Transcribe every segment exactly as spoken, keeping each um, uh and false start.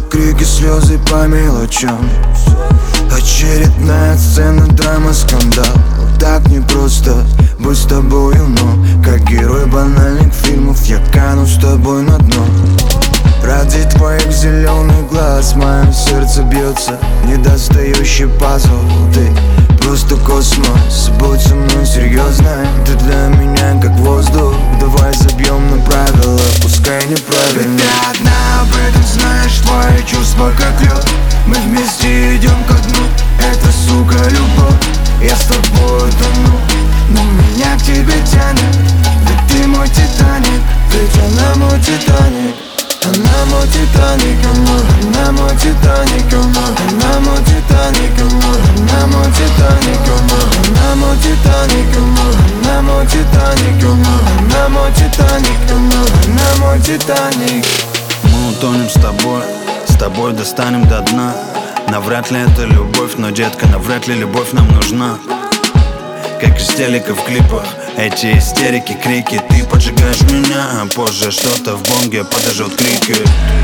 крики, слезы по мелочам. Очередная сцена, драма, скандал. Так непросто быть с тобою, но как герой банальных фильмов я кану с тобой на дно. Ради твоих зеленых глаз мое сердце бьется, недостающий пазл. Ты просто космос, будь со мной серьезно. Ты для меня как воздух, давай забьем на правила, пускай неправильно. Ведь ты одна об этом знаешь, твои чувства как лед. Мы вместе идем ко дну, это, сука, любовь. Я с тобой тону, но меня к тебе тянет. Ведь ты мой Титаник, ведь она мой Титаник. Она мой Титаник, она мой Титаник, она мой Титаник, она мой Титаник, она мой Титаник, она мой Титаник, она мой Титаник, она мой Титаник. Мы утонем с тобой, с тобой достанем до дна. Навряд ли это любовь, но, детка, навряд ли любовь нам нужна. Как из телека в клипах, эти истерики, крики. Ты поджигаешь меня, а позже что-то в бонге подожжет крики.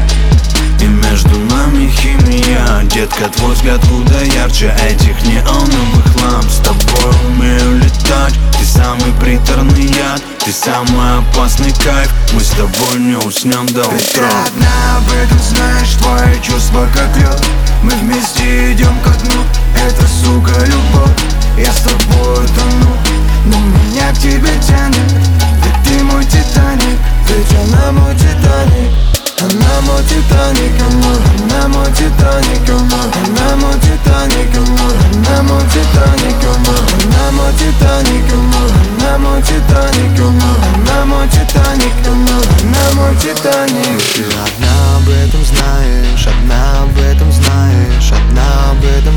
И между нами химия, детка, твой взгляд куда ярче этих неоновых ламп. С тобой умею летать, ты самый приторный яд, ты самый опасный кайф. Мы с тобой не уснем до утра. Ведь ты одна об этом знаешь, твои чувства как лед. Мы вместе идем ко дну, это, сука, любовь. Я с тобой тону, но меня к тебе тянет. Ведь ты мой Титаник, ведь она мой Титаник. Она мой Титаник, она мой Титаник, она мой Титаник, она мой Титаник, она мой Титаник, она мой Титаник, она мой Титаник, она мой Титаник. Ты одна об этом знаешь, одна об этом знаешь, одна об этом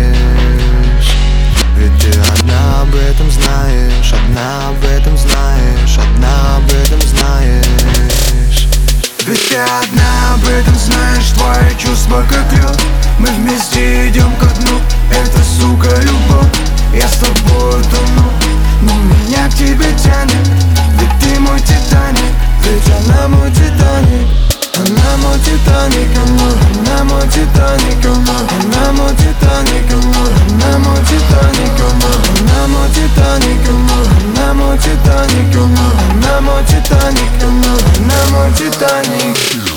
знаешь. Ведь ты одна об этом знаешь, одна об этом знаешь, одна об этом знаешь. Ведь ты одна об этом знаешь, твои чувства как лед. Мы вместе идем ко дну, это, сука, любовь. Я с тобой тону, но меня к тебе тянет. Ведь ты мой Титаник, ведь она мой Титаник. Она мой Титаник, она мой Титаник, она мой Титаник, она мой Титаник, она мой Титаник, она мой Титаник, она мой Титаник, она мой Титаник.